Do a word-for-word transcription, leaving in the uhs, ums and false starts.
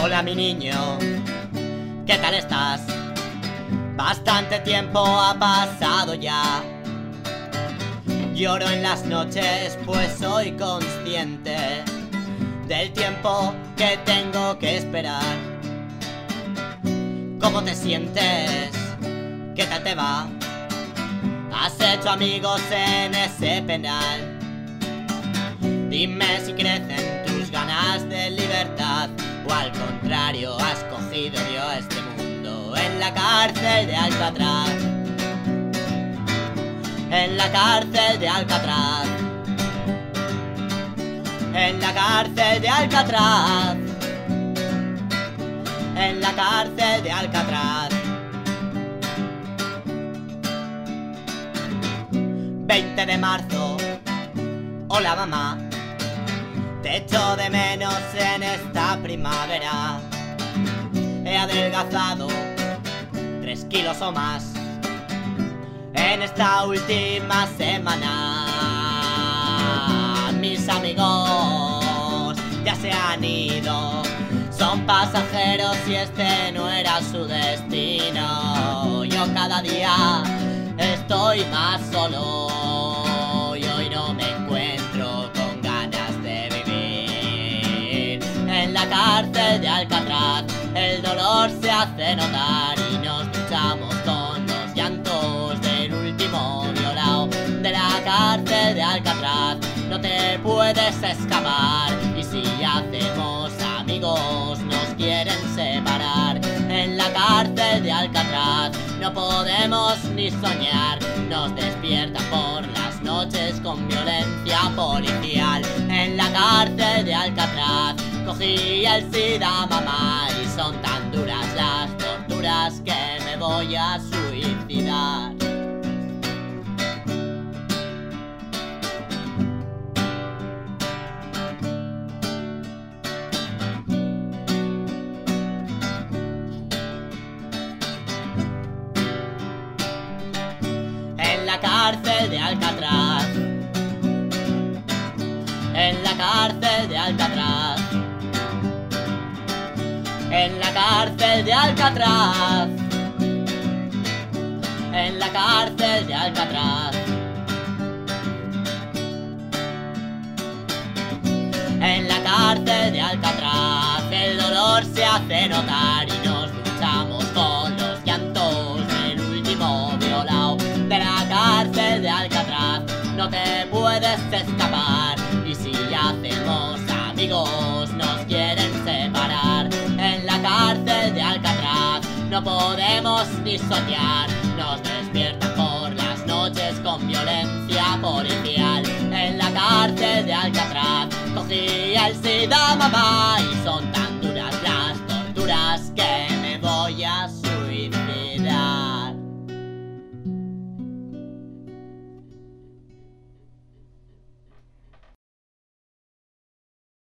Hola mi niño, ¿qué tal estás? Bastante tiempo ha pasado ya. Lloro en las noches pues soy consciente del tiempo que tengo que esperar. ¿Cómo te sientes? ¿Qué tal te va? ¿Has hecho amigos en ese penal? Dime si crecen tus ganas de libertad o al contrario has cogido yo este mundo en la cárcel de Alcatraz. En la cárcel de Alcatraz. En la cárcel de Alcatraz. En la cárcel de Alcatraz. veinte de marzo. Hola mamá, te echo de menos en esta primavera. He adelgazado tres kilos o más en esta última semana. Mis amigos ya se han ido, son pasajeros y este no era su destino. Yo cada día estoy más solo y hoy no me encuentro con ganas de vivir. En la cárcel de Alcatraz el dolor se hace notar y nos duchamos con los llantos del último violao. De la cárcel de Alcatraz no te puedes escapar y si hacemos amigos nos quieren separar. En la cárcel de Alcatraz no podemos ni soñar, nos despiertan por las noches con violencia policial. En la cárcel de Alcatraz cogí el SIDA mamá y son tan duras las torturas que me voy a suicidar. En la cárcel de Alcatraz. En la cárcel de Alcatraz. En la cárcel de Alcatraz. En la cárcel de Alcatraz. En la cárcel de Alcatraz el dolor se hace notar y nos luchamos con los llantos del último violao. De la cárcel de Alcatraz no te puedes escapar y si hacemos amigos nos quieren separar. En la cárcel de Alcatraz no podemos ni soñar, nos despiertan por las noches con violencia policial. En la cárcel de Alcatraz cogí el SIDA mamá y son